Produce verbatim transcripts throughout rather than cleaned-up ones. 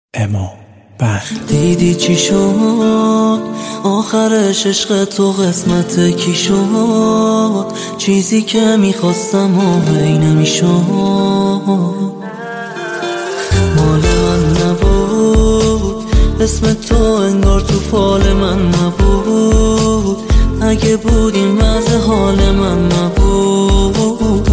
اما بند دیدی چی شد آخرش، عشق تو قسمت کی شد؟ چیزی که میخواستم و هی نمیشد، مال من نبود، اسم تو انگار تو فال من نبود، اگه بود این وضع حال من نبود.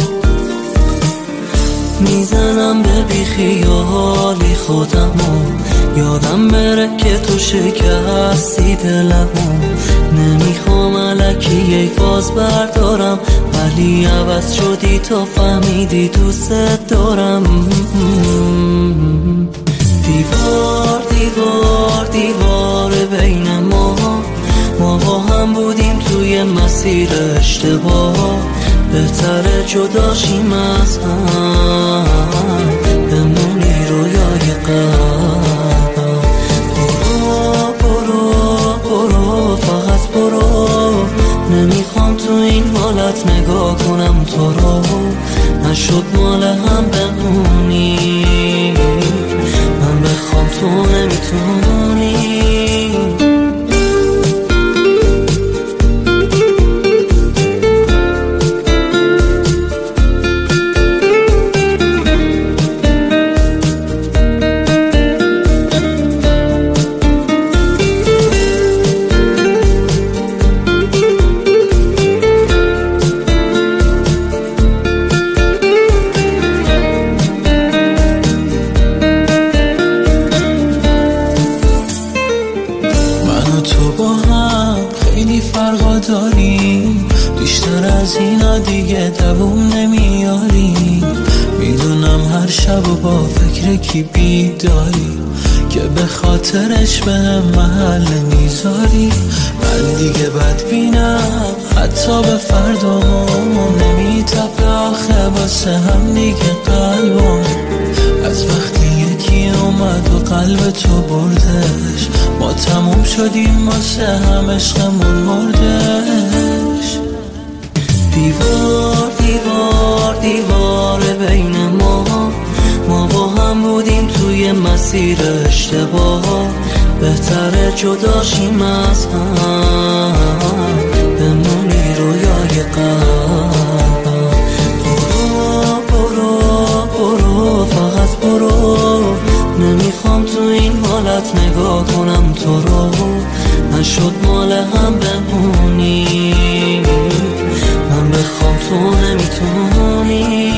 میزنم به بیخیالی خودمو، یادم بره که تو شکستی دلمو، نمیخوام الکی یک فاز بردارم، ولی عوض شدی تا فهمیدی دوست دارم. دیوار دیوار دیوار بین ما، ما با هم بودیم توی مسیر اشتباه، بهتره جدا شیم از هم، بمونی رویای قلبم. برو برو برو فقط برو، نمیخوام تو این حالت نگاه کنم تو رو، نشد مال هم بمونی، من بخوام تو نمیتونی. فرقا داریم بیشتر از اینا، دیگه دووم نمیاری. میدونم هر شب و با فکر کی بیداری، که به خاطرش به هم محل میذاری. من دیگه بدبینم حتی به فردامون، نمیتپه آخه واسه هم دیگه قلبم. از وقتی یکی اومد و قلب تو بردش، ما تموم شدیم واسه هم، عشقمون مردش. دیوار دیوار دیوار بین ما، ما با هم بودیم توی مسیر اشتباه، بهتره جدا شیم از هم، بمونی رویای قلبم. برو برو برو فقط برو، نمیخوام تو این حالت نگاه کنم تو رو، نشد مال هم بمونی، من بخوام تو نمیتونی.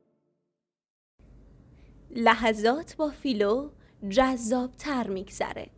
لحظات با فیلو جذاب تر میگذره.